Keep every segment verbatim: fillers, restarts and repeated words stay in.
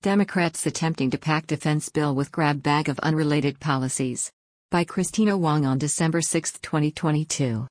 Democrats attempting to pack defense bill with grab bag of unrelated policies. By Christina Wong on December sixth, twenty twenty-two.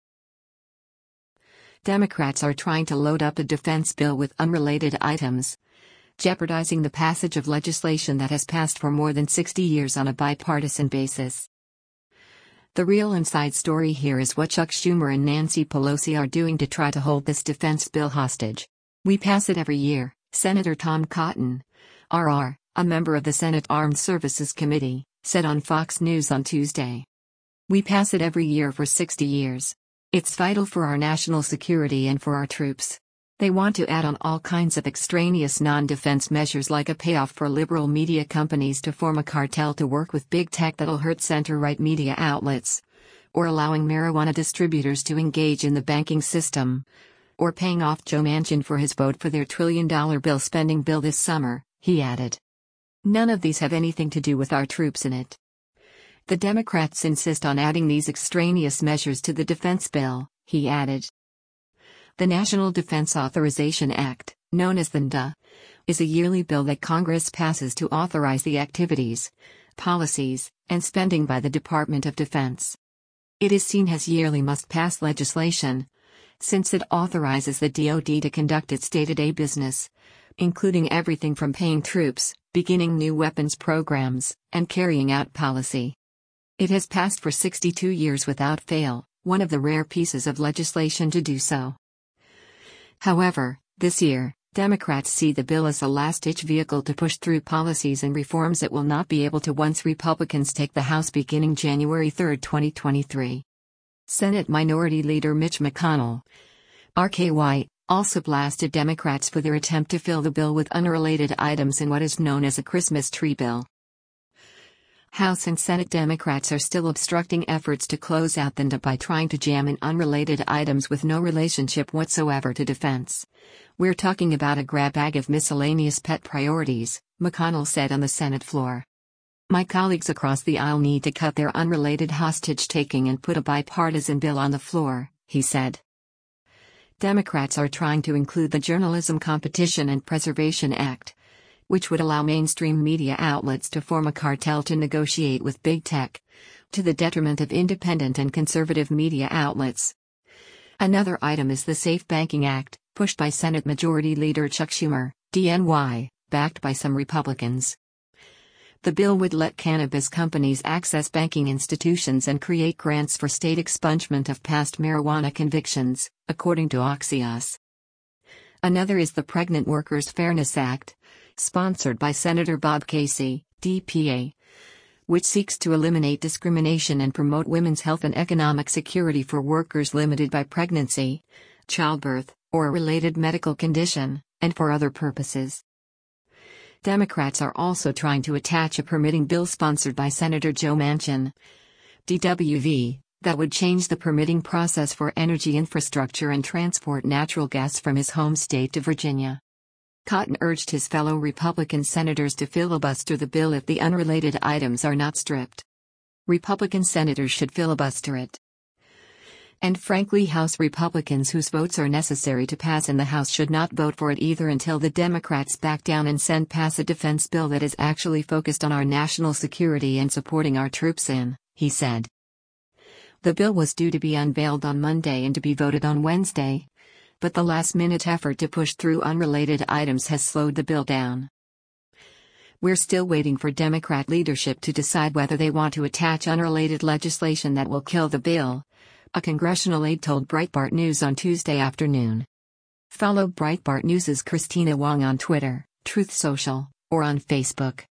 Democrats are trying to load up a defense bill with unrelated items, jeopardizing the passage of legislation that has passed for more than sixty years on a bipartisan basis. The real inside story here is what Chuck Schumer and Nancy Pelosi are doing to try to hold this defense bill hostage. We pass it every year, Senator Tom Cotton, R R, a member of the Senate Armed Services Committee, said on Fox News on Tuesday. We pass it every year for sixty years. It's vital for our national security and for our troops. They want to add on all kinds of extraneous non-defense measures like a payoff for liberal media companies to form a cartel to work with big tech that'll hurt center-right media outlets, or allowing marijuana distributors to engage in the banking system, or paying off Joe Manchin for his vote for their trillion-dollar bill spending bill this summer, he added. None of these have anything to do with our troops in it. The Democrats insist on adding these extraneous measures to the defense bill, he added. The National Defense Authorization Act, known as the N D A, is a yearly bill that Congress passes to authorize the activities, policies, and spending by the Department of Defense. It is seen as yearly must-pass legislation, since it authorizes the D O D to conduct its day-to-day business, including everything from paying troops, beginning new weapons programs, and carrying out policy. It has passed for sixty-two years without fail, one of the rare pieces of legislation to do so. However, this year, Democrats see the bill as a last-ditch vehicle to push through policies and reforms it will not be able to once Republicans take the House beginning January third, twenty twenty-three. Senate Minority Leader Mitch McConnell, R K Y, also blasted Democrats for their attempt to fill the bill with unrelated items in what is known as a Christmas tree bill. House and Senate Democrats are still obstructing efforts to close out the N D A by trying to jam in unrelated items with no relationship whatsoever to defense. We're talking about a grab bag of miscellaneous pet priorities, McConnell said on the Senate floor. My colleagues across the aisle need to cut their unrelated hostage-taking and put a bipartisan bill on the floor, he said. Democrats are trying to include the Journalism Competition and Preservation Act, which would allow mainstream media outlets to form a cartel to negotiate with big tech, to the detriment of independent and conservative media outlets. Another item is the Safe Banking Act, pushed by Senate Majority Leader Chuck Schumer, D N Y, backed by some Republicans. The bill would let cannabis companies access banking institutions and create grants for state expungement of past marijuana convictions, according to Axios. Another is the Pregnant Workers Fairness Act, sponsored by Senator Bob Casey, D P A, which seeks to eliminate discrimination and promote women's health and economic security for workers limited by pregnancy, childbirth, or a related medical condition, and for other purposes. Democrats are also trying to attach a permitting bill sponsored by Senator Joe Manchin, D W V, that would change the permitting process for energy infrastructure and transport natural gas from his home state to Virginia. Cotton urged his fellow Republican senators to filibuster the bill if the unrelated items are not stripped. Republican senators should filibuster it. And frankly, House Republicans whose votes are necessary to pass in the House should not vote for it either until the Democrats back down and send pass a defense bill that is actually focused on our national security and supporting our troops in, he said. The bill was due to be unveiled on Monday and to be voted on Wednesday, but the last-minute effort to push through unrelated items has slowed the bill down. We're still waiting for Democrat leadership to decide whether they want to attach unrelated legislation that will kill the bill, a congressional aide told Breitbart News on Tuesday afternoon. Follow Breitbart News' Christina Wong on Twitter, Truth Social, or on Facebook.